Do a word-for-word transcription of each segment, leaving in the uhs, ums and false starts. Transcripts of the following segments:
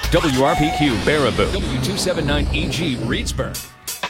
W R P Q Baraboo, W two seventy-nine E G Reedsburg.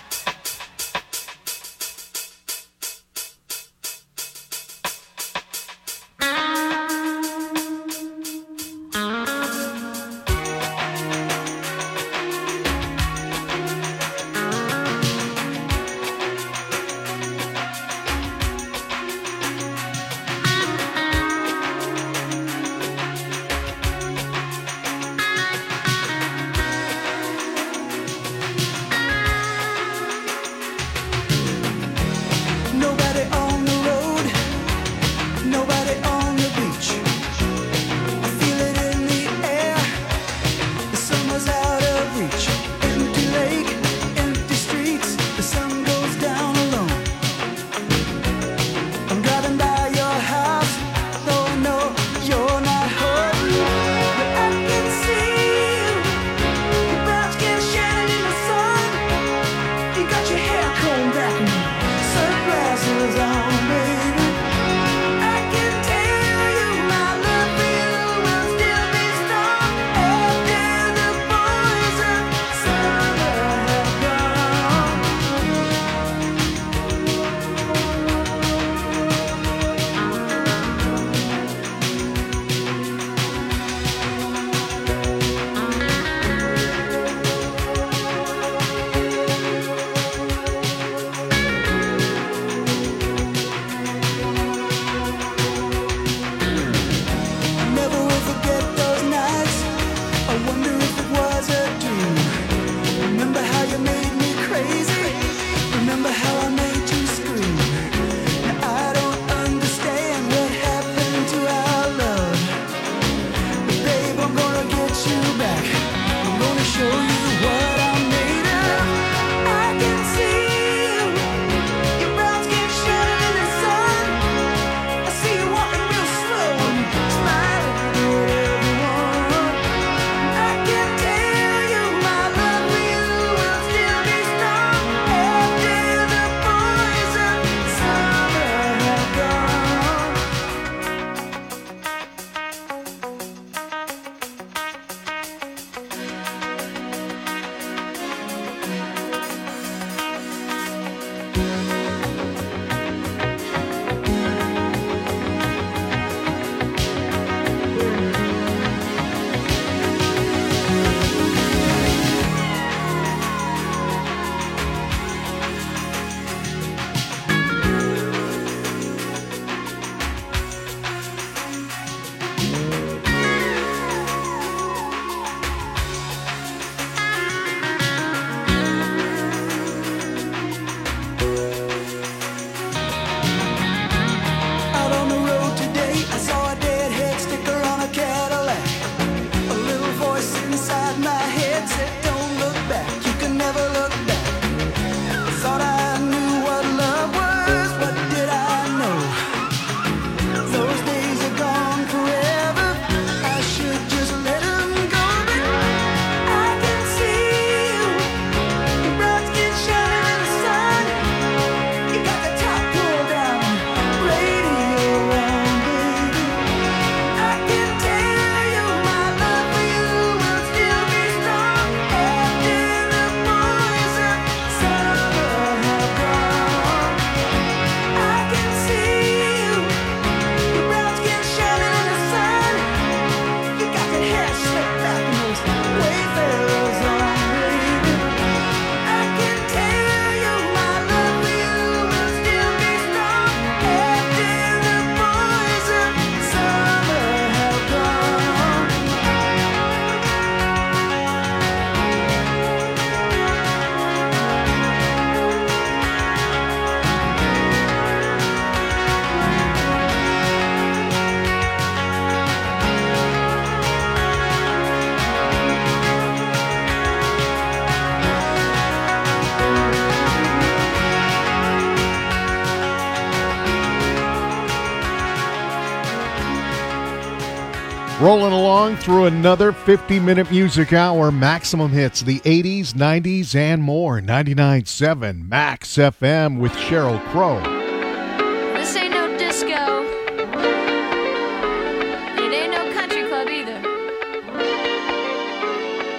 Rolling along through another fifty-minute music hour. Maximum hits, the eighties, nineties, and more. ninety-nine point seven Max F M with Sheryl Crow. This ain't no disco. It ain't no country club either.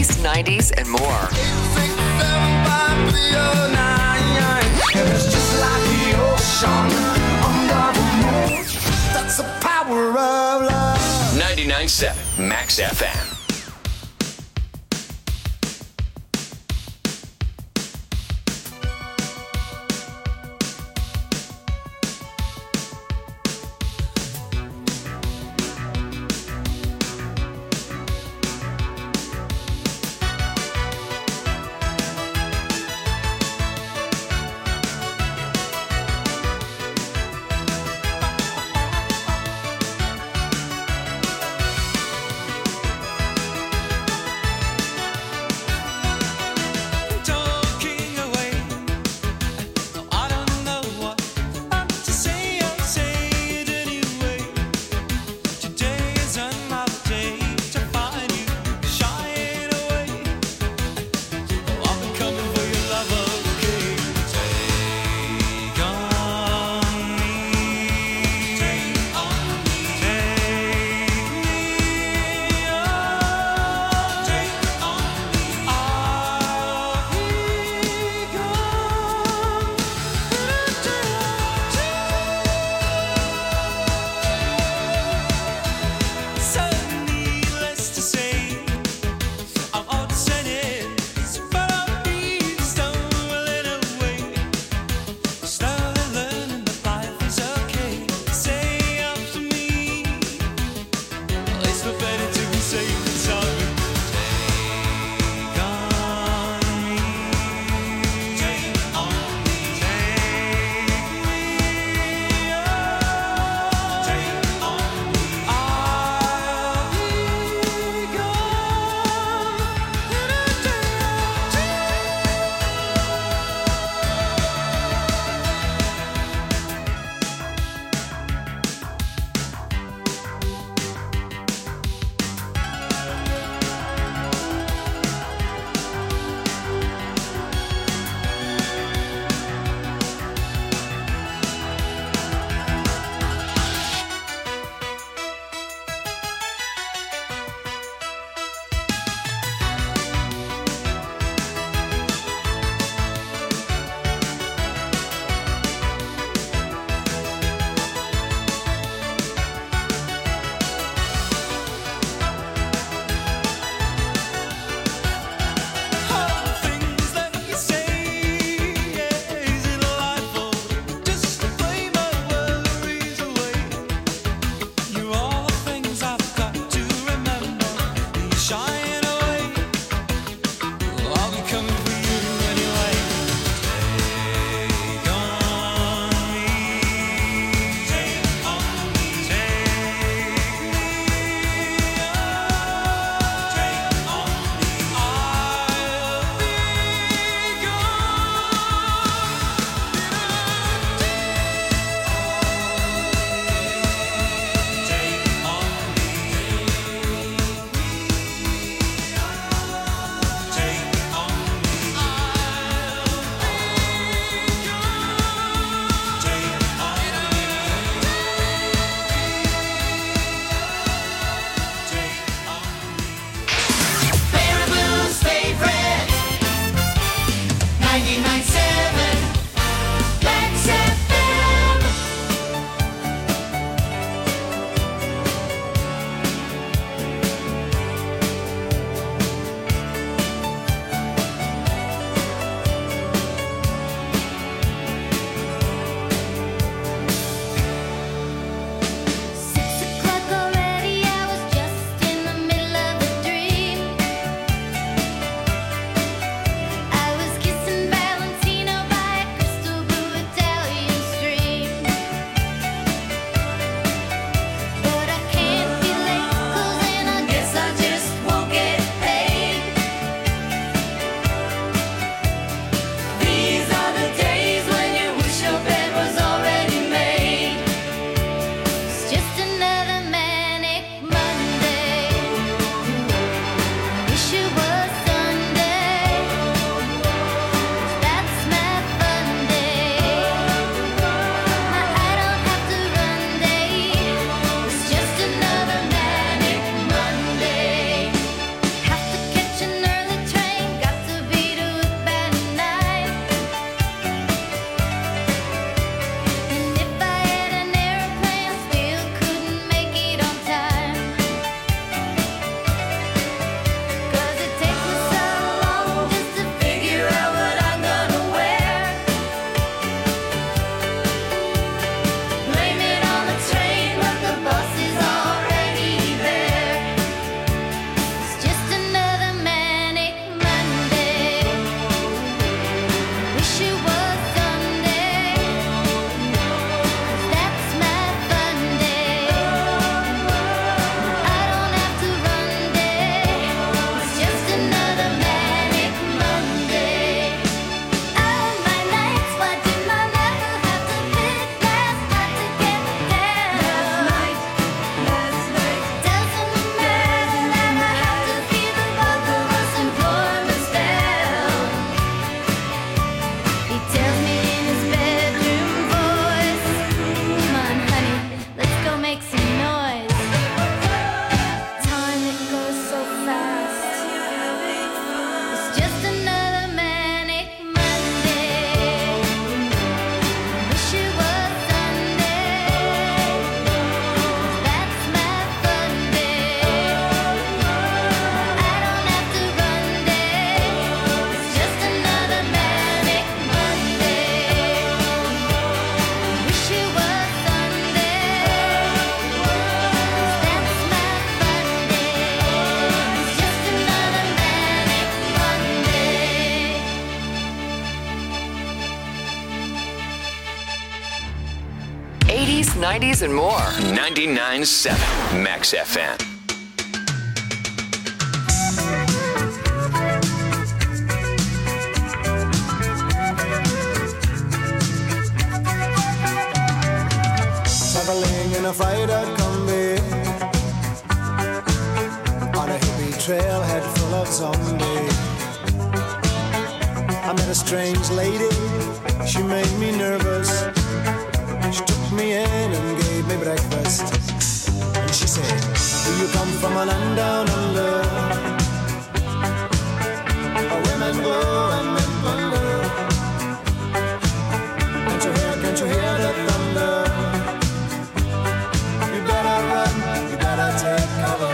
eighties, nineties, and more. It's just like the ocean under the moon. That's the power of love. ninety-nine point seven Max F M. eighties, nineties, and more. ninety-nine point seven Max F M. Traveling in a freighter combi on a hippie trailhead full of zombies. I met a strange lady, she made me nervous. She took me in and gave me breakfast. And she said, do you come from a land down under? Where women go and men wonder. Can't you hear, can't you hear the thunder? You better run, you better take cover.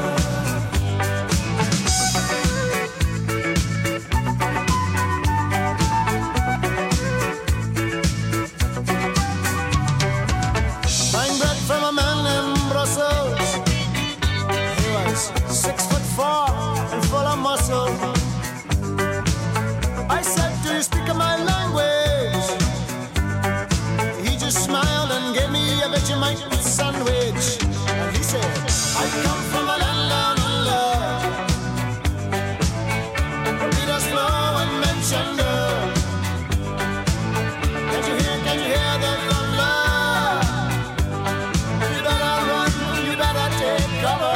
Six foot four and full of muscle. I said, do you speak my language? He just smiled and gave me a Vegemite sandwich. And he said, I come from a land down under. Peter's flow and Manchester. Can't you hear, can't you hear the thunder? You better run, you better take cover.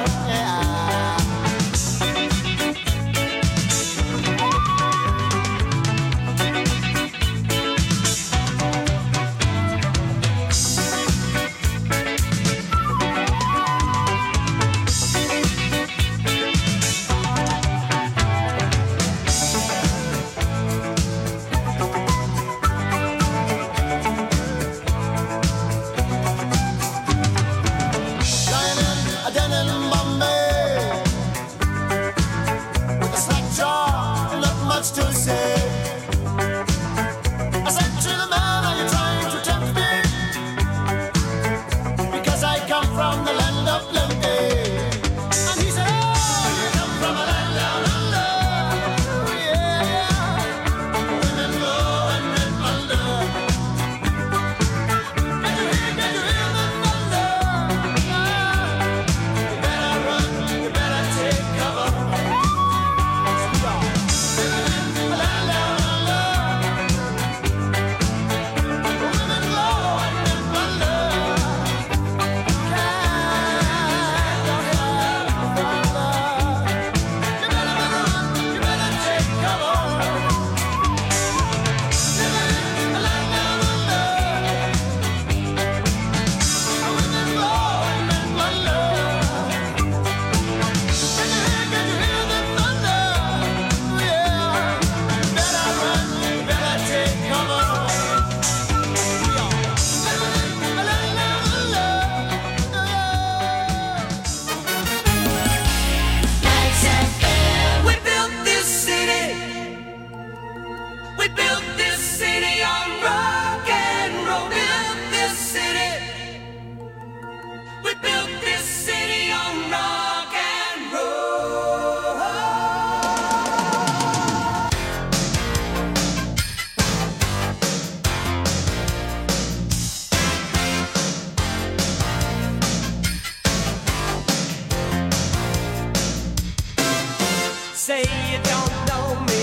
Say you don't know me,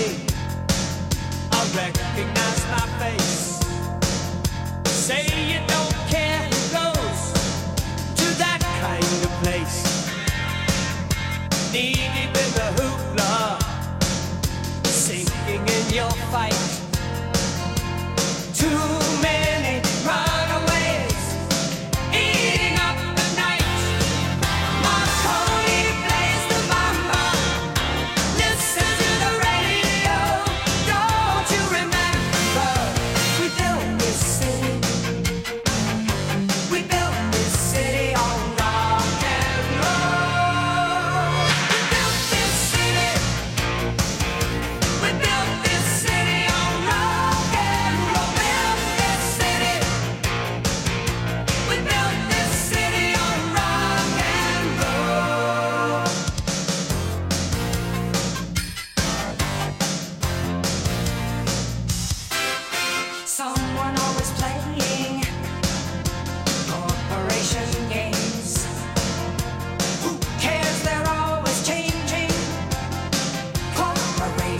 I recognize my face. Say you don't care who goes to that kind of place. Knee deep in the hoopla, sinking in your fight. Too many runaways, eating up the night. Marconi plays the mama. Listen to the radio. Don't you remember we built this city?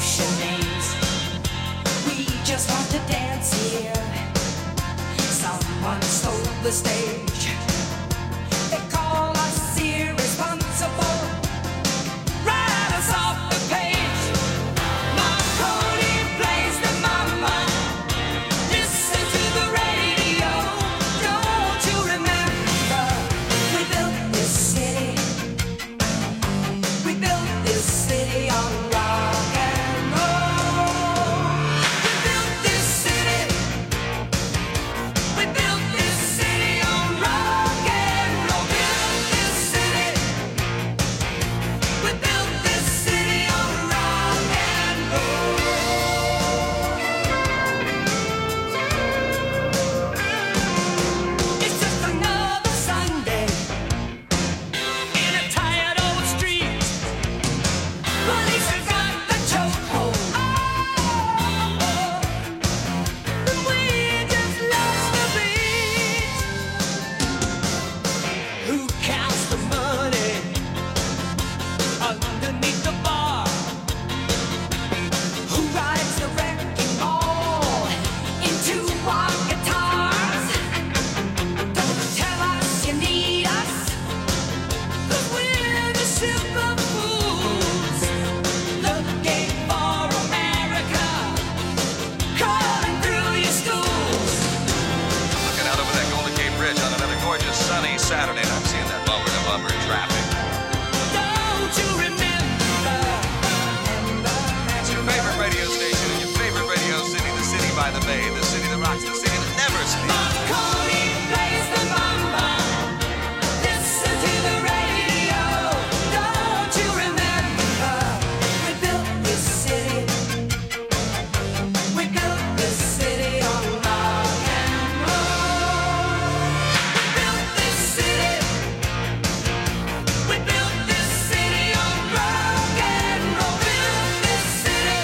ocean names. We just want to dance here. Someone stole the stage. They call us irresponsible. Write us off the page. Marconi plays the mama. Listen to the radio. Don't you remember? We built this city. We built this city on rock and roll. We built this city. We built this city on rock and roll. Built this city. We built this city on rock and roll. It's just another Sunday in a tired old street. Police have got the chokehold. And we just lost the beat. Who counts the money underneath the bar? Who rides the wrecking ball into our guitars? Don't tell us you need us, 'cause we're the simple fools looking for America, calling through your schools. Looking out over that Golden Gate Bridge on another gorgeous sunny Saturday, and I'm seeing that bumper to bumper traffic. Don't you remember? Remember It's your favorite radio station in your favorite radio city, the city by the bay, the city that rocks, the city that never sleeps. Marconi plays the mama. Listen to the radio. Don't you remember? We built this city. We built this city on rock and roll. We built this city. We built this city on rock and roll. Built this city.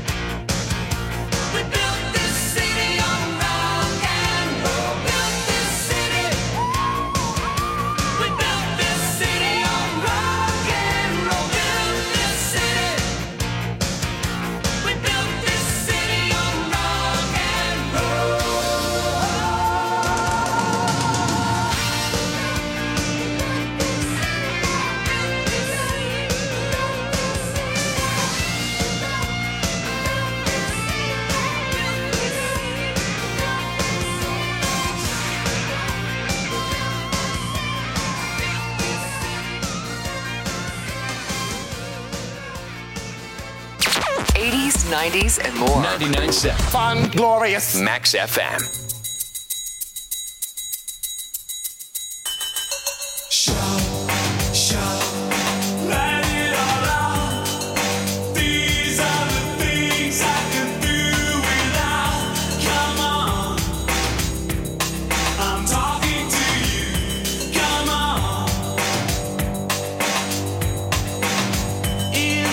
We built this city on rock and roll. Built this city. We built this city on rock and roll. Built this city. We built this city on rock and roll. eighties, nineties, and more. ninety-nine point seven Fun, glorious. Max F M. Let it all out. These are the things I can do without. Come on, I'm talking to you. Come on. In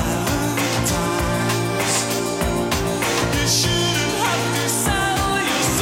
violent times, you shouldn't have to sell your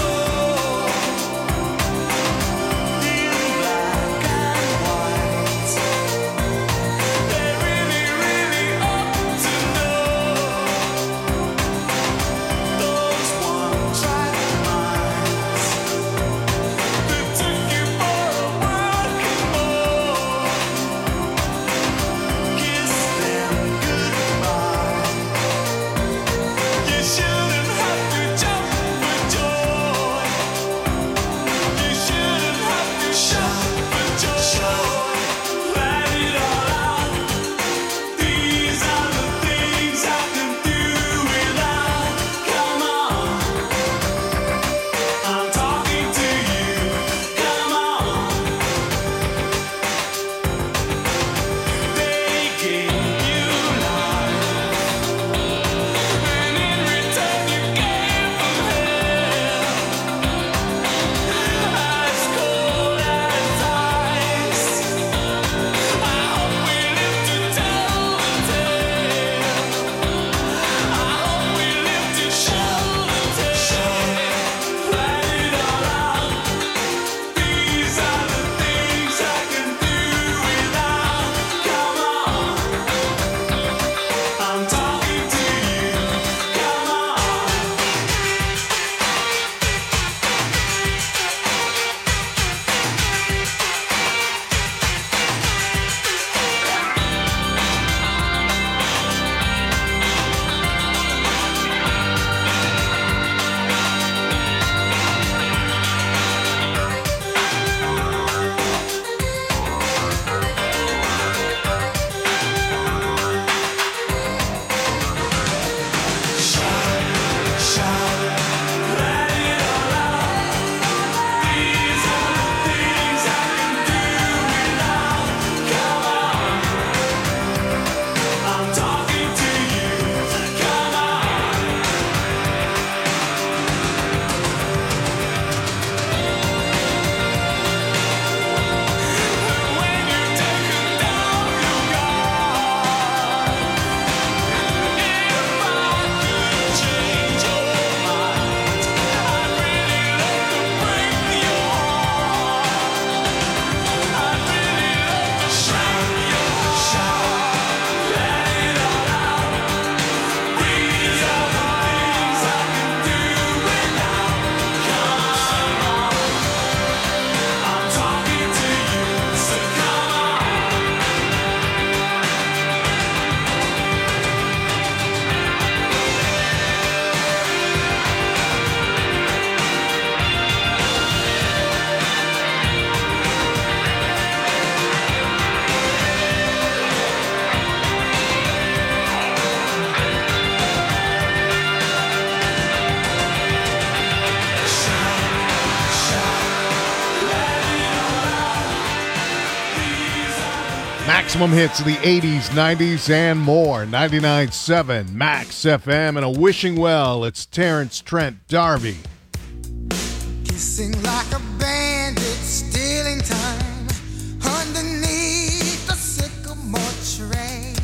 Maximum hits of the eighties, nineties, and more. ninety-nine point seven Max F M and a wishing well. It's Terrence Trent D'Arby. Kissing like a bandit, stealing time underneath the sycamore tree.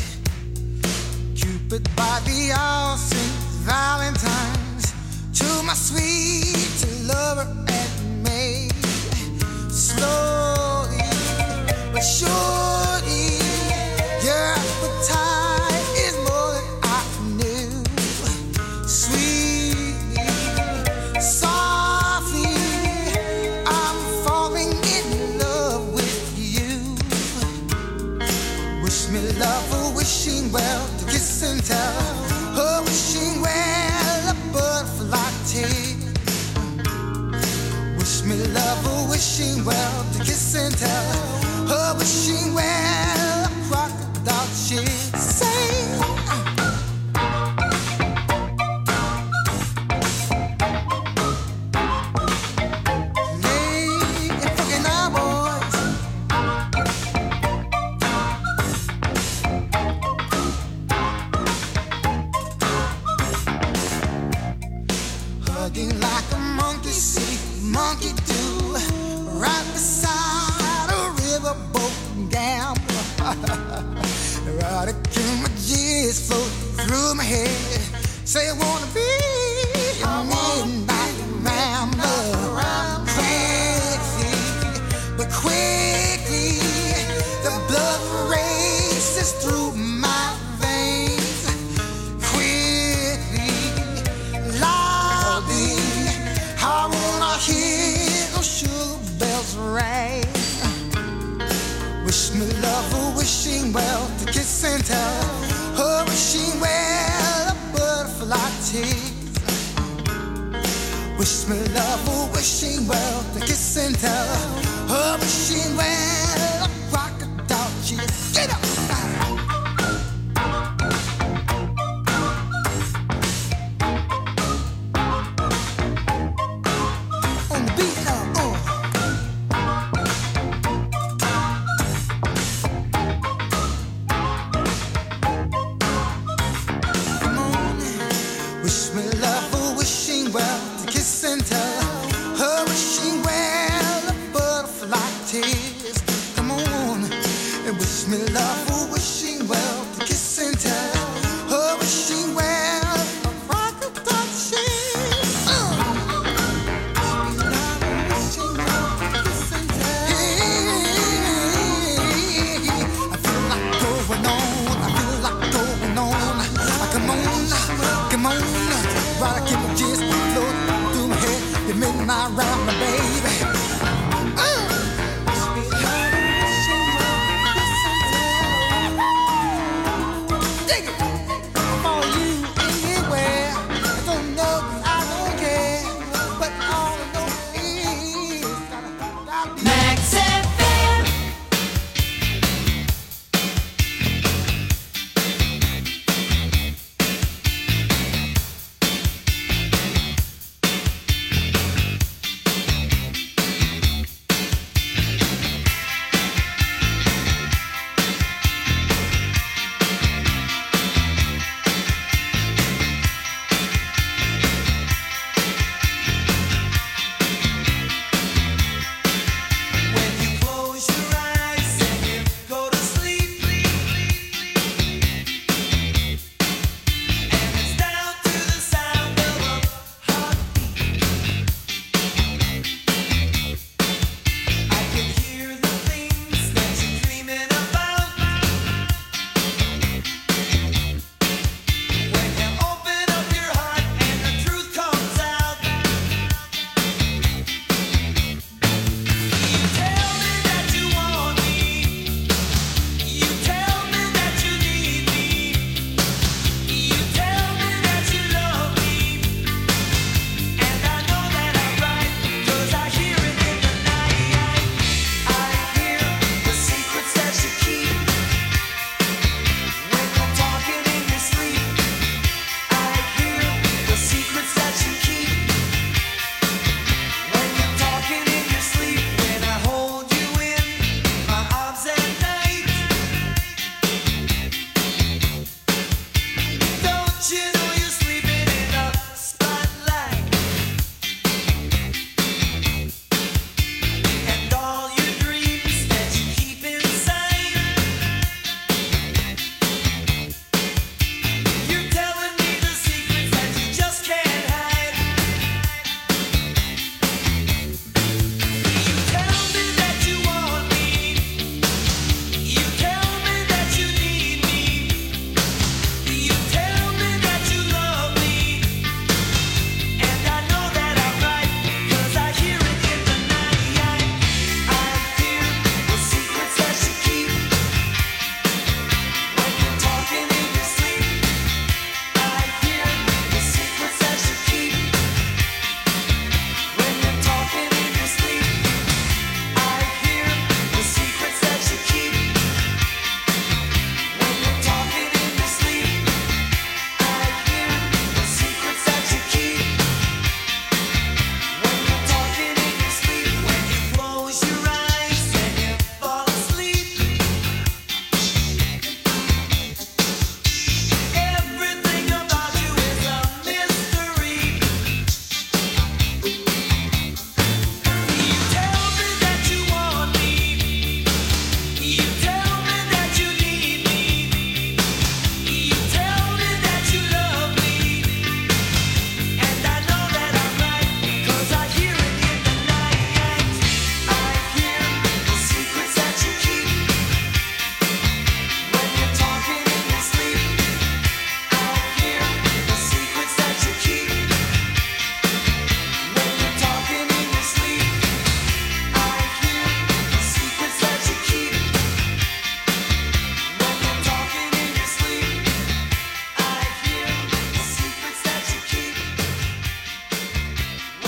Cupid by the all Saint Valentine's to my sweet lover and me. Slowly but surely, your appetite is more than I knew. Sweetly, softly, I'm falling in love with you. Wish me love, a wishing well, to kiss and tell, a wishing well, a butterfly tea. Wish me love, a wishing well, to kiss and tell, a wishing well, a crocodile she'd say. Hugging like a monkey see, monkey do, right beside a riverboat gambler. Erotic images float through my head. Say I wanna be your midnight rambler. Quickly, but quickly, the blood races through my veins. Quickly, loudly, I wanna hear those sugar bells ring. Wish me love, a wishing well, to kiss and tell, a wishing well, a butterfly tease. Wish me love, a wishing well, to kiss and tell, a wishing well, a crocodile cheese. Get up! On the beat now, uh. Come on, wish me love, a wishing well, to kiss and tell, a wishing well, a butterfly tears.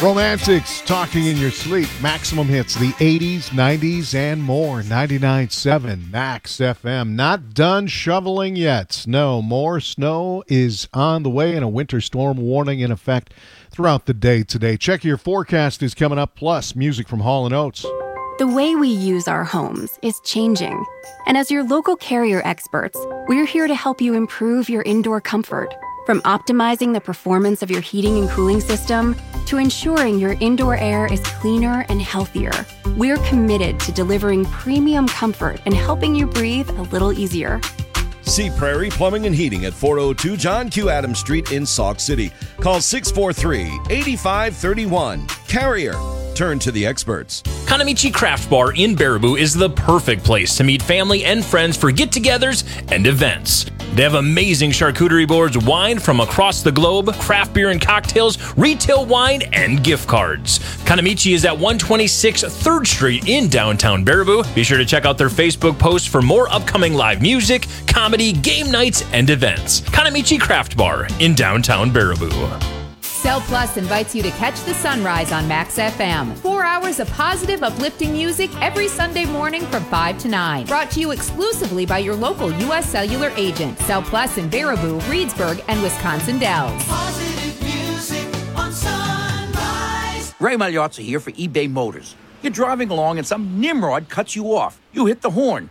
Romantics, Talking in Your Sleep. Maximum hits, the eighties, nineties, and more. ninety-nine point seven Max F M. Not done shoveling yet. No, more snow is on the way and a winter storm warning in effect throughout the day today. Check your forecast is coming up, plus music from Hall and Oates. The way we use our homes is changing. And as your local Carrier experts, we're here to help you improve your indoor comfort. From optimizing the performance of your heating and cooling system to ensuring your indoor air is cleaner and healthier, we're committed to delivering premium comfort and helping you breathe a little easier. See Prairie Plumbing and Heating at four oh two John Q. Adams Street in Sauk City. Call six four three, eight five three one. Carrier. Turn to the experts. Kanamichi Craft Bar in Baraboo is the perfect place to meet family and friends for get-togethers and events. They have amazing charcuterie boards, wine from across the globe, craft beer and cocktails, retail wine, and gift cards. Kanamichi is at one twenty-six third Street in downtown Baraboo. Be sure to check out their Facebook posts for more upcoming live music, comedy, game nights, and events. Kanamichi Craft Bar in downtown Baraboo. Cell Plus invites you to catch the sunrise on Max F M. Four hours of positive, uplifting music every Sunday morning from five to nine. Brought to you exclusively by your local U S Cellular agent. Cell Plus in Baraboo, Reedsburg, and Wisconsin Dells. Positive music on Sunrise. Ray Magliozzi here for eBay Motors. You're driving along and some nimrod cuts you off. You hit the horn.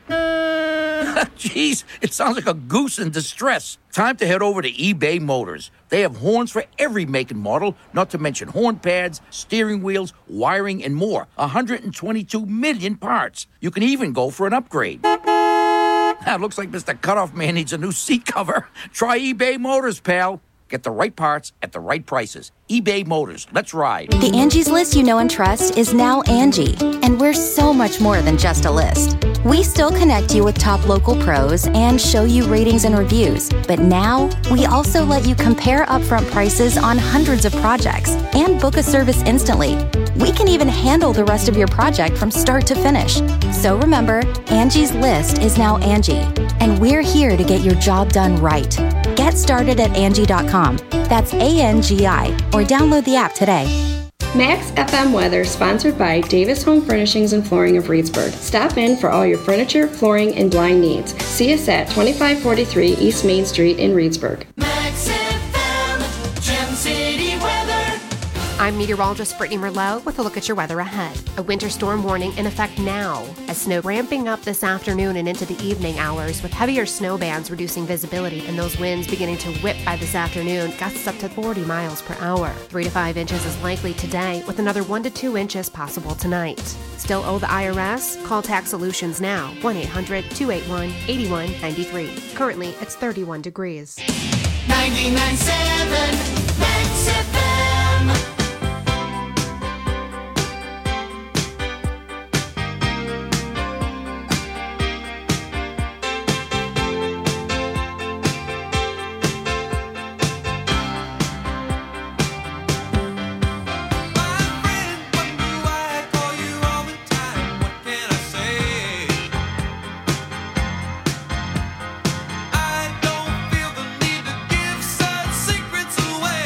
Jeez, it sounds like a goose in distress. Time to head over to eBay Motors. They have horns for every make and model, not to mention horn pads, steering wheels, wiring, and more. one hundred twenty-two million parts. You can even go for an upgrade. Now, it looks like Mister Cutoff Man needs a new seat cover. Try eBay Motors, pal. Get the right parts at the right prices. eBay Motors. Let's ride. The Angie's List you know and trust is now Angie, and we're so much more than just a list. We still connect you with top local pros and show you ratings and reviews, but now we also let you compare upfront prices on hundreds of projects and book a service instantly. We can even handle the rest of your project from start to finish. So remember, Angie's List is now Angie, and we're here to get your job done right. Get started at Angie dot com. That's A N G I, or download the app today. Max F M weather sponsored by Davis Home Furnishings and Flooring of Reedsburg. Stop in for all your furniture, flooring, and blind needs. See us at twenty-five forty-three East Main Street in Reedsburg. Max F M, Gem City weather. I'm meteorologist Brittany Merlot with a look at your weather ahead. A winter storm warning in effect now, as snow ramping up this afternoon and into the evening hours, with heavier snow bands reducing visibility and those winds beginning to whip by this afternoon, gusts up to forty miles per hour. Three to five inches is likely today, with another one to two inches possible tonight. Still owe the I R S? Call Tax Solutions now, one eight hundred two eight one eight one nine three. Currently, it's thirty-one degrees. ninety-nine point seven Max F M. Secrets away.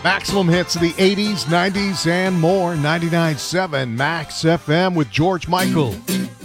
Maximum hits of the eighties, nineties, and more. ninety-nine point seven Max F M with George Michael.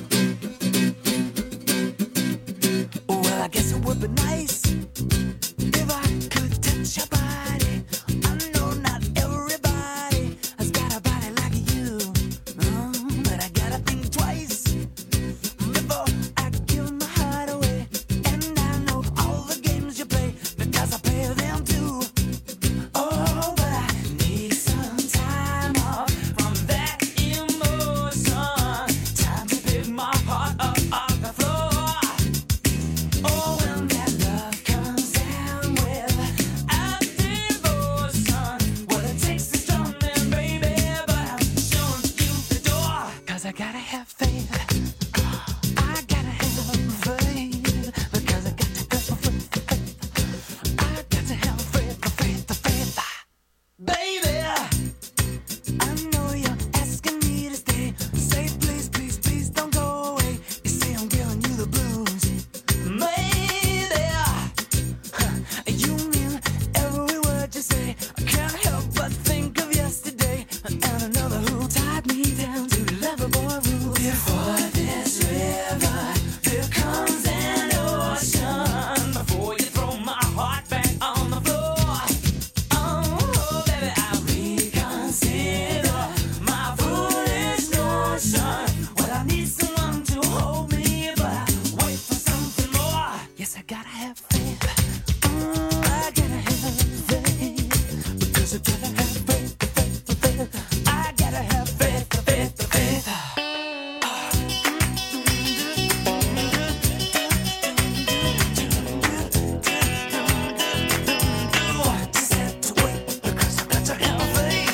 Well, I guess it would be nice if I could touch your body. I know not everybody has got a body like you, mm, but I gotta think twice before I give my heart away. And I know all the games you play because I play them too. Oh, but I need some time off from that emotion. Time to pick my heart up off the floor. Oh, when that love comes down with a devotion, well, it takes a strong man, baby, but I'm showing you the door. 'Cause I gotta have faith. I gotta have faith. Because I got to have faith. I got to have faith, faith, faith. Baby, I know you're asking me to stay. Say please, please, please don't go away. You say I'm giving you the blues. Maybe you mean every word you say. I can't help but think of yesterday and another who tied me down to lovable rules. Before this river, there comes an ocean. Before you throw my heart back on the floor. Oh, baby, I reconsider my foolish notion. Well, I need someone to hold me, but I wait for something more. Yes, I gotta have faith. Mm, I gotta have faith. Because I gotta have faith, faith, faith. I gotta have faith, faith, faith. Just have to wait because I got to have faith.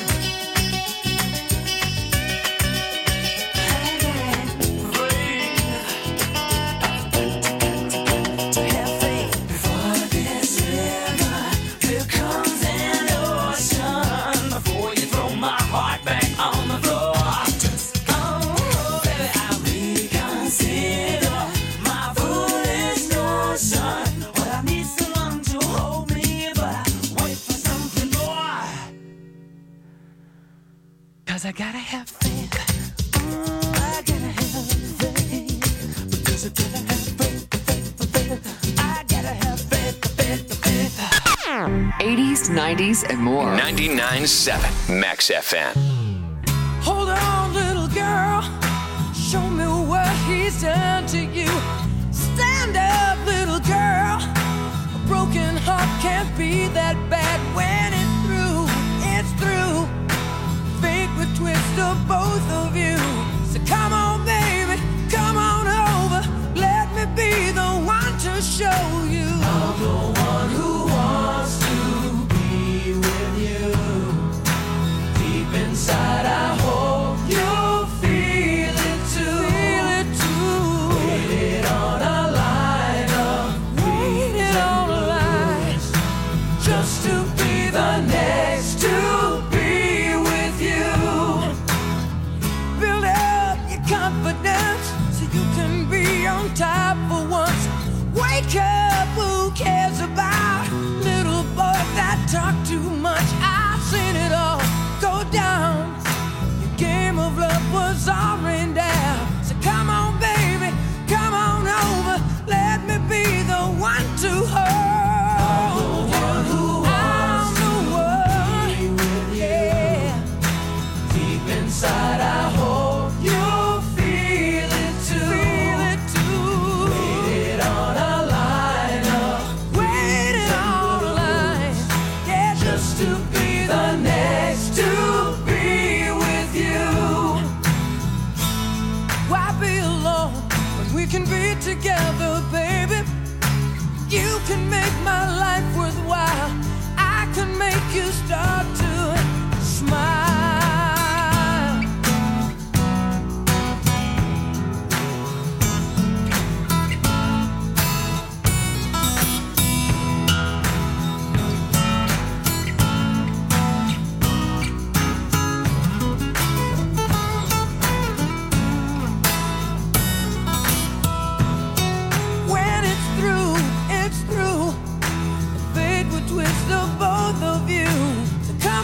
To have faith. Before this river, there comes an ocean. Before you throw my heart back on the floor. Oh, baby, I reconsider my foolish notion. Well, I need someone to hold me, but I wait for something more. 'Cause I gotta have faith. Mm, I gotta have faith. Because I gotta have faith, faith, faith. I gotta have faith, faith, faith. eighties, nineties, and more. ninety-nine point seven Max F M. Hold on, little girl. Show me what he's done to you. Stand up, little girl. A broken heart can't be that bad when it's through. It's through. Fate would twist of both of you. So come on, baby, come on over. Let me be the one to show you. I'm the one who wants to be with you. Deep inside, I hope you feel it too. Feel it too. Waited on a line of waited on a line just to be the next to be with you. Build up your confidence so you can be on top for once. Wake up, who cares about little boys that talk too much? I've seen it all go down. Your game of love was all rain down. So come on, baby, come on over. Let me be the one to hold you. I'm the one, yeah. Deep inside, I hope you feel it too. Feel it too. Waited on a line of waited on a line, yeah, just to be the next to be with you. Why be alone when we can be together, baby? You can make my life worthwhile. I can make you start to smile. When it's through, it's through. The fate would twist of both of you. So come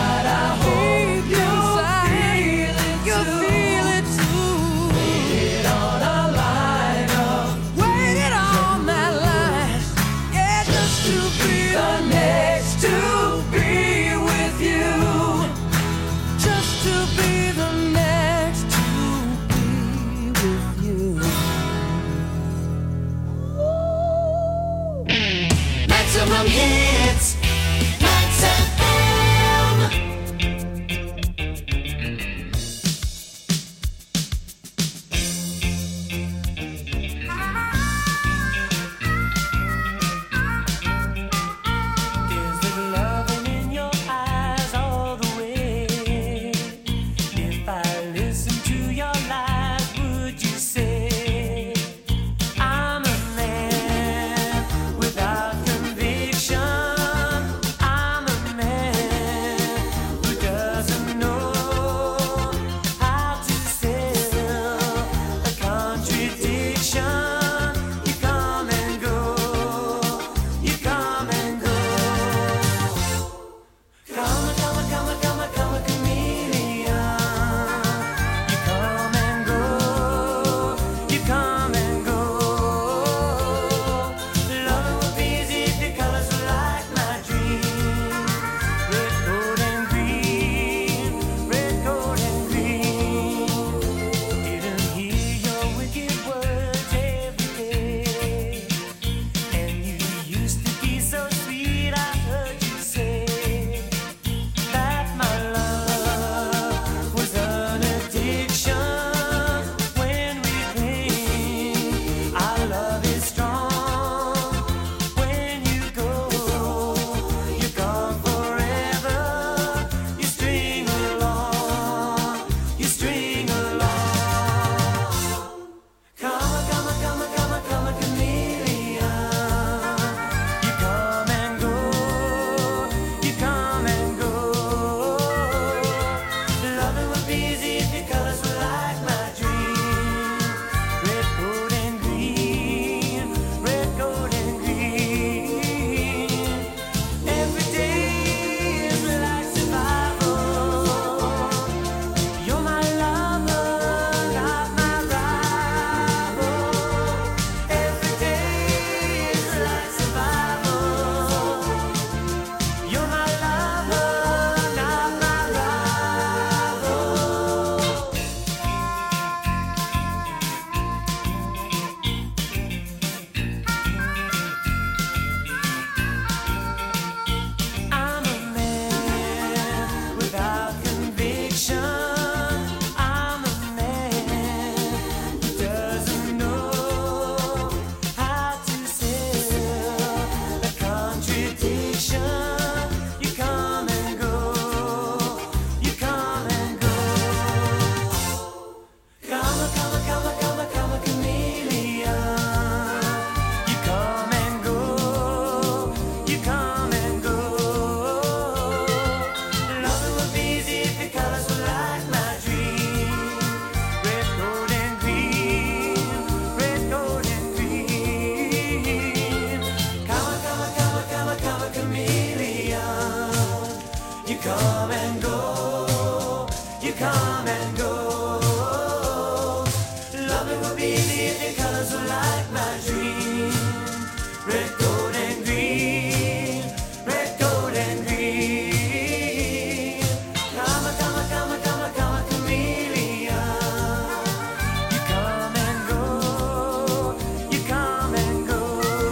inside, I hope you'll feel it too. Waited on a line up, waited on that line, yeah, just to be the next to be with you, just to be the next to be with you. Maximum hits, Max F M. Is the loving in your eyes all the way? If I listen to your lies, would you say I'm a man without conviction? I'm a man who doesn't know how to sell a contradiction. You come and go, you come and go. Come, come, come, come, come, chameleon. You come and go, you come and go. Loving would be easy if your colors were like my dream. Red, gold, and green. Red, gold, and green. Didn't hear your wicked words every day. And you used to be so sweet, I heard you say that my love was an addiction. When we cling, our love is strong. When you go, you're gone forever. You string along, you string along. Come, come, come, come, come, chameleon. You come and go, you come and go. Loving would be easy if your colors were like my dream. Red, gold, and green. Red, gold, and green. Every day is like survival. You're my lover, not my rival. Every day is like survival. You're my lover, not my rival. I'm a man without conviction. I'm a man who doesn't know how to sell a contradiction. You come and go, you come and go. Come, come, come, come, come, chameleon. You come and go, you come and go. Loving would be easy if your colors were like my dream. Red, gold, and green. Red, gold, and green. Come, come, come, come, come, chameleon. You come and go, you come and go. Loving would be easy if your colors were like my dream. Red, gold, and green. Red, gold, and green. Come, come, come, come, come, chameleon. You come and go, you come and go.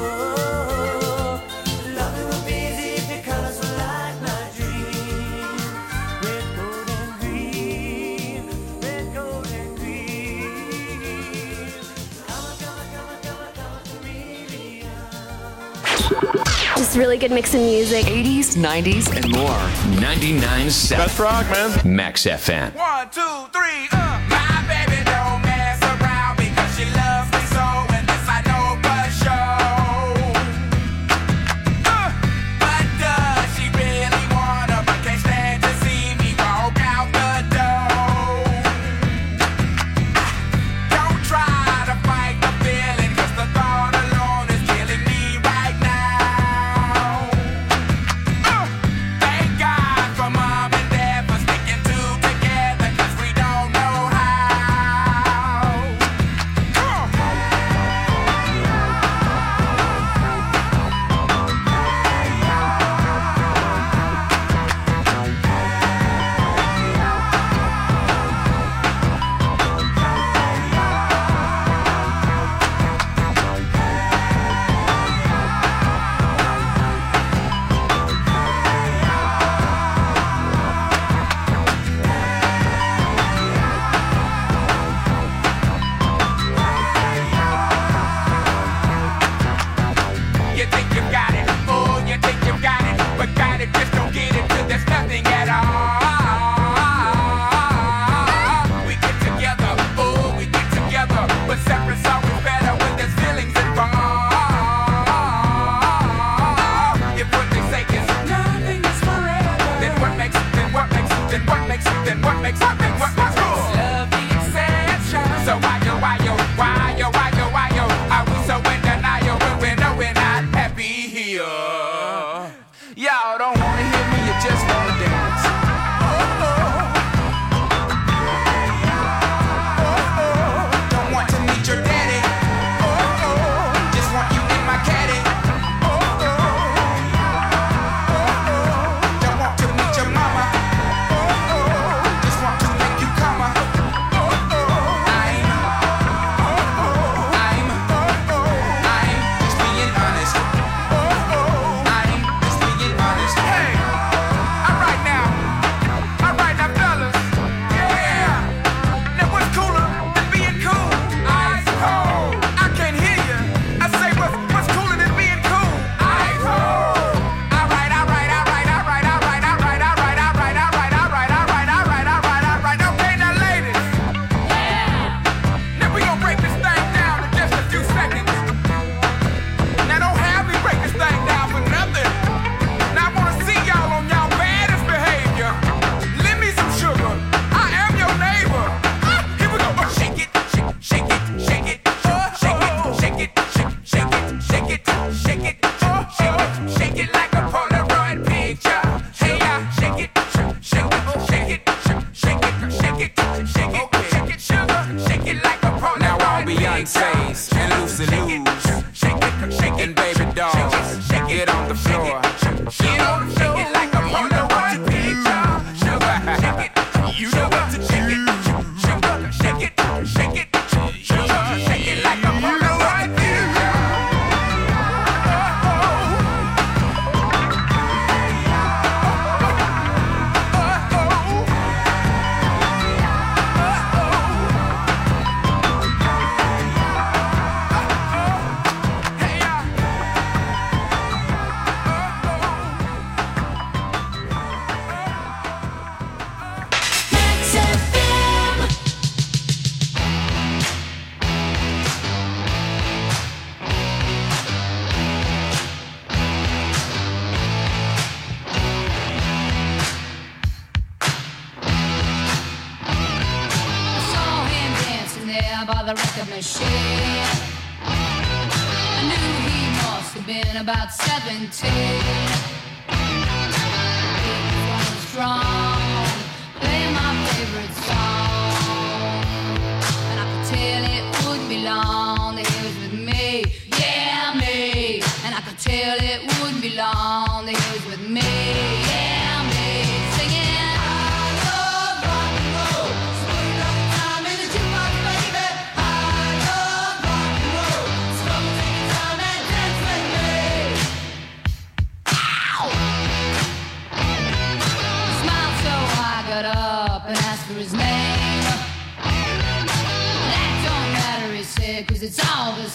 Loving would be easy if your colors were like my dream. Red, gold, and green. Red, gold, and green. Come, come, come, come, come, chameleon. Just really good mix of music. eighties, nineties, and more. ninety-nine point seven. Best rock, man. Max F M. One, two, three, uh. My baby don't mess around because she loves me so, and this I know for sure. Uh, but does she really wanna? But can't stand to see me walk out the door. Don't try to fight the feeling, 'cause the thought alone is killing me right now. Uh, thank God for mom and then what makes something what what's cool? Love the exception. So why yo, why yo, why yo, why yo, why yo? Are we so in denial when we know we're not happy here? Y'all don't wanna hear me, you just wanna dance. Don't want to meet your daddy. Just want you in my caddy. Don't want to meet your mama. Just want to make you come. I'm, I'm, I'm just being honest. I'm just being honest. Hey, alright now, alright now, fellas. Yeah. Now what's cooler than being cool? Ice cold. I can't hear you. I say what's what's cooler than being cool? Ice cold. Alright, alright, alright, alright, alright, alright, alright, alright, alright, alright, alright, alright, alright, alright. Okay, now ladies. Now we gonna break this thing down in just a few seconds. Now don't have me break this thing down for nothing. Now I wanna see y'all on y'all baddest behavior. Lend me some sugar. I am your neighbor. Ah, here we go. Oh, shake it, shake, shake it, shake it, shake it, shake it, shake, shake it, shake it, shake it, shake it, shake it like a Polaroid picture. Hey, yeah, shake it, shake it, shake it, shake it, shake it, shake it, shake it, sugar, shake it like a Polaroid picture. Now all Beyonce's and Lucy Lou's, shake it, shake it, and baby dolls, get on the floor, get on the floor, shake it like a Polaroid picture. Sugar, shake it, you know what to shake it, sugar, shake it, shake it, sugar, shake it like a Polaroid picture. I saw him dancing there by the record machine. I knew he must have been about seventeen. He was running strong, playing my favorite song, and I could tell it wouldn't be long that he was with me, yeah me. And I could tell it wouldn't be long that he was with me, yeah me. Singing. I love rock and roll. So put another time in the jukebox, baby. I love rock and roll. So come and take your time and dance with me. Ow! He smiled so I got up and asked for his name. That don't matter, he said, 'cause it's all the